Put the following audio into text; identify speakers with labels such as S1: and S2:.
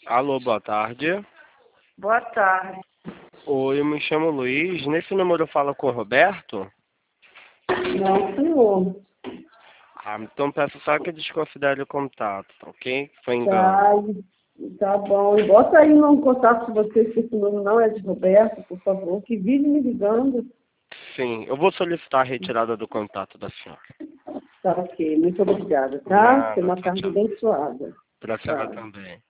S1: Alô, boa tarde.
S2: Boa tarde.
S1: Oi, eu me chamo Luiz. Nesse número eu falo com o Roberto?
S2: Não, senhor.
S1: Então peço só que desconsidere o contato, tá ok? Foi engano.
S2: Tá, tá bom. E bota aí no contato de vocês que esse número não é de Roberto, por favor, que vive me ligando.
S1: Sim, eu vou solicitar a retirada do contato da senhora.
S2: Tá ok. Muito obrigada, tá?
S1: Nada,
S2: Tenha uma
S1: tchau,
S2: tarde
S1: tchau.
S2: abençoada.
S1: Pra senhora
S2: Tá.
S1: também.